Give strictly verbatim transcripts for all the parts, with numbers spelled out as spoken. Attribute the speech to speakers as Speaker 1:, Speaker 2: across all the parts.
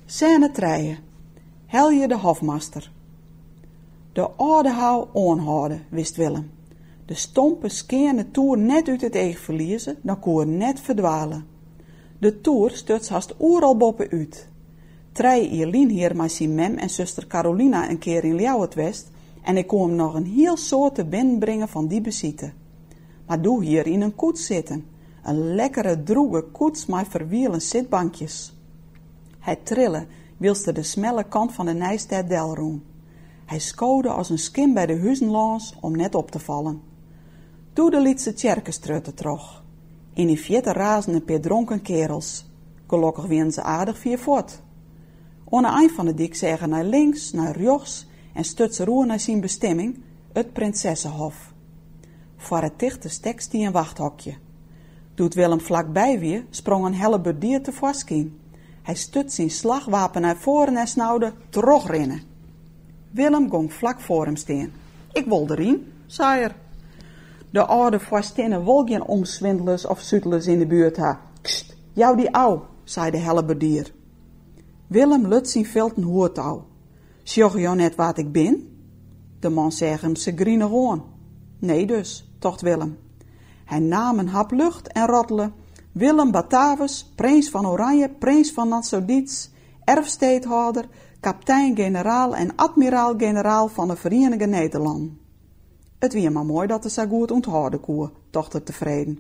Speaker 1: Scène treien. Helje de hofmaster. De oude hou aanhouden, wist Willem. De stompe skeerne toer net uit het eeg verliezen, dan koer net verdwalen. De toer stuts haast oeral boppen uit. Trei Ierlien hier met zijn mem en zuster Carolina een keer in Ljouwertwest en ik kon hem nog een heel soort te binnenbrengen van die bezitten. Maar doe hier in een koets zitten. Een lekkere droege koets met verwielen zitbankjes. Hij trille, wilste de smelle kant van de Nijstad delroen. Hij skoode als een skim bij de huizen langs om net op te vallen. Doe de lietse tjerkenstrutten trog. In die vierde razen een paar dronken kerels. Gelukkig wien ze aardig vier voort. Aan de eind van de dik zeggen naar links, naar rechts en stut ze roer naar zijn bestemming, het Prinsessenhof. Voor het dichte stek stie een wachthokje. Doet Willem vlakbij weer, sprong een hellebuurdier tevoorschijn. Hij stut zijn slagwapen naar voren en snauwde terugrennen. Willem ging vlak voor hem staan. Ik wil erin, zei er. De oude vorstinne wil geen omswindelers of zutelers in de buurt ha. Kst, jou die ouw, zei de hellebuurdier. Willem lut zijn veld een hoertouw. Sjog jou net wat ik ben? De man zegt hem ze grienig aan. Nee dus, tocht Willem. Hij nam een hap lucht en rottelde. Willem Batavus, prins van Oranje, prins van Nassau-Dietz, erfsteedhouder, kapitein-generaal en admiraal-generaal van de Verenigde Nederlanden. Het wie maar mooi dat er zo goed onthouden koer, tocht er tevreden.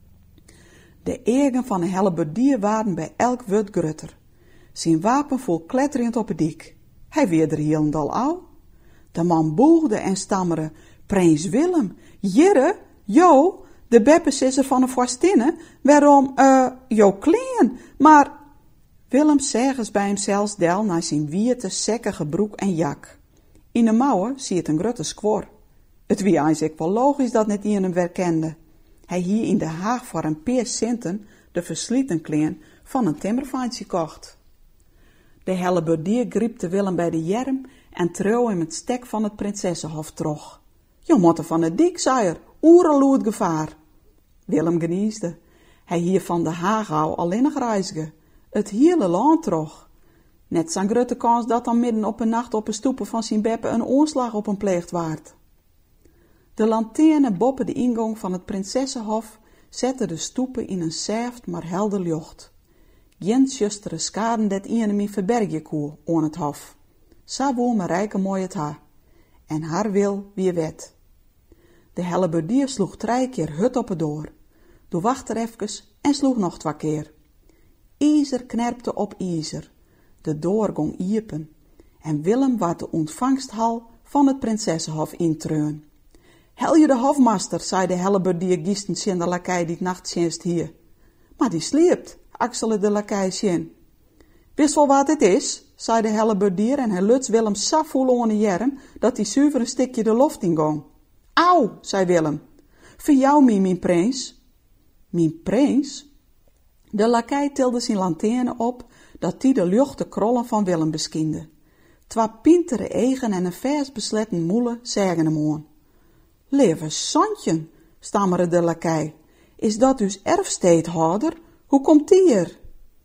Speaker 1: De egen van de hellebuurdier waren bij elk woord grutter. Zijn wapen vol kletterend op het dik. Hij weer er hielendal ouw. De man boegde en stammerde, prins Willem, jirre, jo, de beppes is er van een vorstinne, waarom, eh, uh, jo kleen, maar... Willem zegens bij hem zelfs del naar zijn wierte, sekkige broek en jak. In de mouwen zie het een grote squor. Het wie eigenlijk wel logisch dat net iemand hem herkende. Hij hier in de Haag voor een paar centen de verslieten kleen van een timmervaantje kocht. De hellebuurdier griepte Willem bij de jerm en trouw hem het stek van het Prinsessenhof trog. Je moet er van de dik, zei er, oereloed gevaar. Willem geniesde. Hij hier van de Haag hou alleen nog reizigen. Het hele land trog. Net zo'n grote kans dat dan midden op een nacht op een stoepen van zijn beppe een oorslag op hem pleegd waard. De lanterne boppen de ingang van het Prinsessenhof zette de stoepen in een zeft maar helder licht. Geen justere skaden dat ienem in verbergje koe aan het hof. Sa woe Marijke mooi het ha. En haar wil wie wet. De hellebuurdier sloeg drie keer hut op het door. Doe wacht er even en sloeg nog twee keer. Ijzer knerpte op ijzer. De door ging iepen. En Willem werd de ontvangsthal van het Prinsessenhof intreun. Helje de hofmaster, zei de hellebuurdier giestens in de lakij die nachtdienst hier. Maar die sliept, akselde de lakij zien. Wist wel wat het is, zei de hellebuurdier en hij luts Willem zo voel aan de jerm dat hij zuiver een stukje de loft ingong. Auw, zei Willem. Voor jou, mie, mijn prins. Mijn prins? De lakij tilde zijn lanterne op, dat die de luchte krollen van Willem beskiende. Twa pintere egen en een vers besletten moelen zeggen hem aan. Lieve Santje, stammerde de lakij, is dat dus erfsteedhouder? Hoe komt die hier?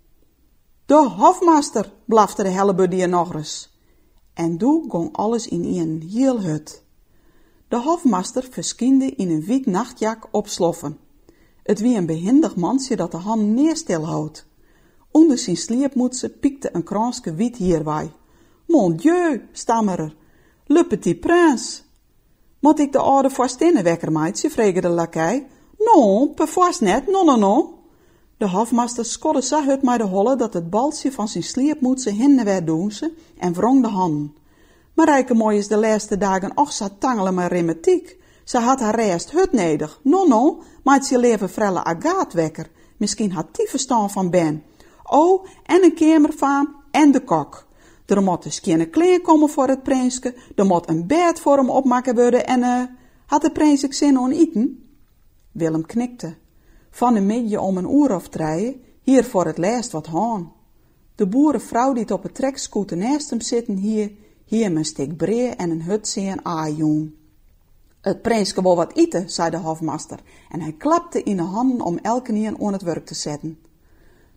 Speaker 1: De hofmaster, blafte de hellebuurdier nog eens. En toen ging alles in een heel hut. De hofmaster verschiende in een wit nachtjak op sloffen. Het wie een behendig mansje dat de hand neerstil houdt. Onder zijn sliepmoetse piekte een kransje wit hierwaai. Mon Dieu, stammerer, le petit prince. Moet ik de oude vorstinne wekker, meidje, vregen de lakij. Non, perforce net, non, non, non. De hofmaster skodde zo hut met de holle dat het balsje van zijn sliepmoetse hinnen werd doen ze en wrong de handen. Marijke mooi is de laatste dagen och zo tangelen met rheumatiek. Ze had haar rest hut nedig. Non, non, maakt ze leven frelle Agaat wekker. Misschien had die verstand van Ben. Oh, en een kamervaam en de kok. Er moet een skinne klein komen voor het prinske. Er moet een bed voor hem opmaken worden en eh, uh, had de prins ook zin aan eten? Willem knikte. Van een midje om een uur of drie, hier voor het laatst wat haan. De boerenvrouw die op het trekscooter naast hem zitten hier, hier een stuk bree en een hut zien aanjoen. Het prinske wil wat eten, zei de hofmaster, en hij klapte in de handen om elke een aan het werk te zetten.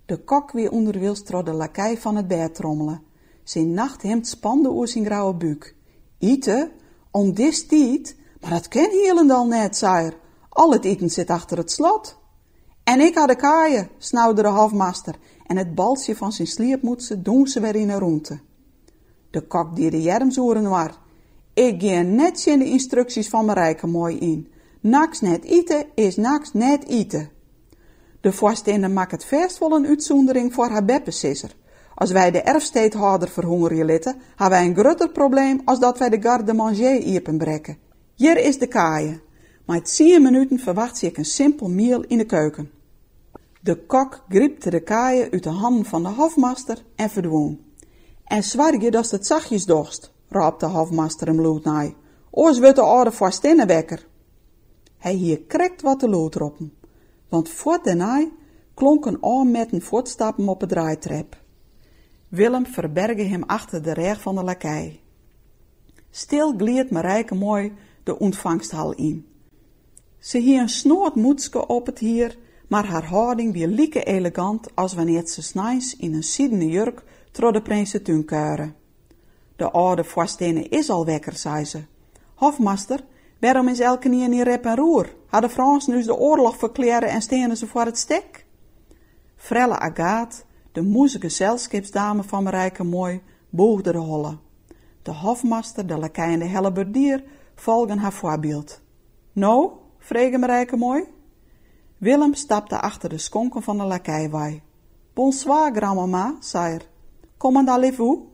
Speaker 1: De kok weer onderwils trok de lakij van het bed trommelen. Zijn nachthemd spande oer zijn grauwe buik. Ite? Om dis tijd? Maar dat ken Hielendal net, zei er. Al het eten zit achter het slot. En ik had de kaaien, snauwde de hofmaster, en het balsje van zijn sliepmoetsen doen ze weer in een roente. De kok die de jermsoeren war. Ik ga net in de instructies van Marijke mooi in. Naks net eten is naks net eten. De voorstender maakt het vast wel een uitzondering voor haar beppensisser. Als wij de erfsteedhouder verhongeren litten, hebben wij een groter probleem als dat wij de garde-manger iepenbrekken. Hier is de kaaien. Maar het tien minuten verwacht ik een simpel meal in de keuken. De kok gripte de kaaien uit de handen van de hofmaster en verdween. En zwaar je dat het zachtjes dorst, raapt de hofmaster hem luid naai. Oors wordt de oude voorstender wekker. Hij hier krekt wat te lood roepen, want voort daarna klonk een oor met een voetstappen op het draaitrap. Willem verbergde hem achter de reg van de lakij. Stil glied Marijke mooi de ontvangsthal in. Ze hier een snoord moedske op het hier, maar haar houding weer lieke elegant als wanneer ze 's nachts in een siedende jurk tro de prinsentuin kuieren. De oude voorstene is al wekker, zei ze. Hofmaster, waarom is elke keer niet rep en roer? Hadden Frans nu de oorlog verklaren en stenen ze voor het stek? Frelle Agathe, de moeze gezelschapsdame van Marijke Mooi, boogde de holle. De hofmaster, de lakij en de helleberdier volgen haar voorbeeld. Nou, vregen Marijke Mooi. Willem stapte achter de skonken van de lakijwaai. Bonsoir, grandmama, zei er. Comment allez-vous?